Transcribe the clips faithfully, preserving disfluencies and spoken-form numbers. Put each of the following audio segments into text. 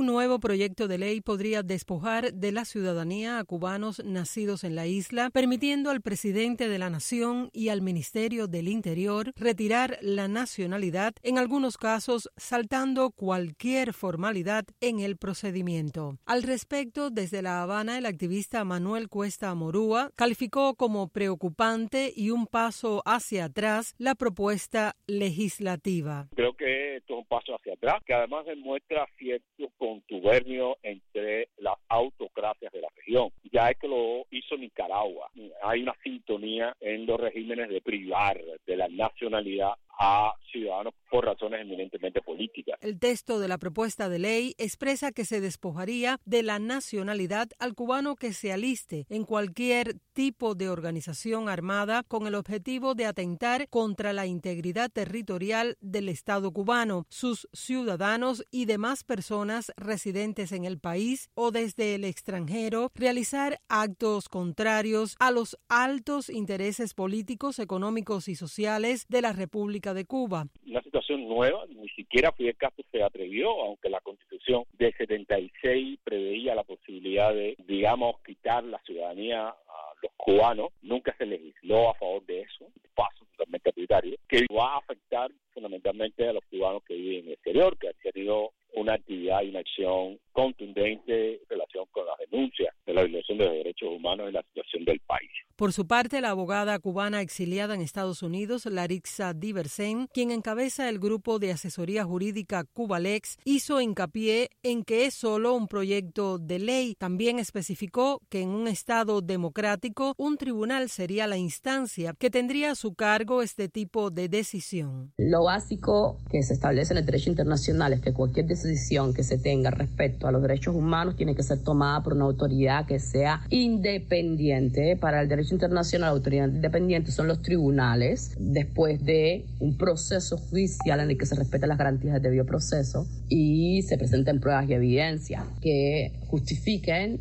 Un nuevo proyecto de ley podría despojar de la ciudadanía a cubanos nacidos en la isla, permitiendo al presidente de la nación y al Ministerio del Interior retirar la nacionalidad, en algunos casos saltando cualquier formalidad en el procedimiento. Al respecto, desde La Habana, el activista Manuel Cuesta Amorúa calificó como preocupante y un paso hacia atrás la propuesta legislativa. Creo que esto es un paso hacia atrás, que además demuestra cierto contubernio entre las autocracias de la región. Ya es que lo hizo Nicaragua. Hay una sintonía en los regímenes de privar de la nacionalidad a ciudadanos por razones eminentemente políticas. El texto de la propuesta de ley expresa que se despojaría de la nacionalidad al cubano que se aliste en cualquier tipo de organización armada con el objetivo de atentar contra la integridad territorial del Estado cubano, sus ciudadanos y demás personas residentes en el país o desde el extranjero, realizar actos contrarios a los altos intereses políticos, económicos y sociales de la República de Cuba. Una situación nueva, ni siquiera Fidel Castro se atrevió, aunque la Constitución del setenta y seis preveía la posibilidad de, digamos, quitar la ciudadanía a los cubanos. Nunca se legisló a favor de eso, un paso totalmente arbitrario, que va a afectar fundamentalmente a los cubanos que viven en el exterior, que han tenido una actividad y una acción contundente en relación con las denuncias de la violación de los derechos humanos en la situación del país. Por su parte, la abogada cubana exiliada en Estados Unidos, Larixa Diversen, quien encabeza el grupo de asesoría jurídica Cubalex, hizo hincapié en que es solo un proyecto de ley. También especificó que en un Estado democrático, un tribunal sería la instancia que tendría a su cargo este tipo de decisión. Lo básico que se establece en el derecho internacional es que cualquier decisión que se tenga respecto a los derechos humanos tiene que ser tomada por una autoridad que sea independiente. Para el derecho internacional, la autoridad independiente son los tribunales, después de un proceso judicial en el que se respetan las garantías del debido proceso y se presenten pruebas y evidencias que justifiquen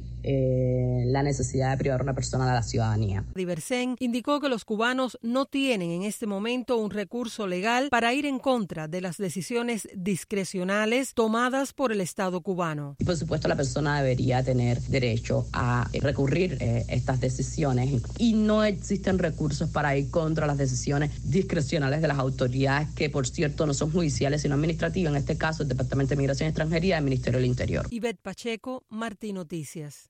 Eh, la necesidad de privar a una persona de la ciudadanía. Diversen indicó que los cubanos no tienen en este momento un recurso legal para ir en contra de las decisiones discrecionales tomadas por el Estado cubano. Y por supuesto la persona debería tener derecho a recurrir eh, estas decisiones y no existen recursos para ir contra las decisiones discrecionales de las autoridades que por cierto no son judiciales sino administrativas, en este caso el Departamento de Migración y Extranjería del Ministerio del Interior. Ivette Pacheco, Martí Noticias.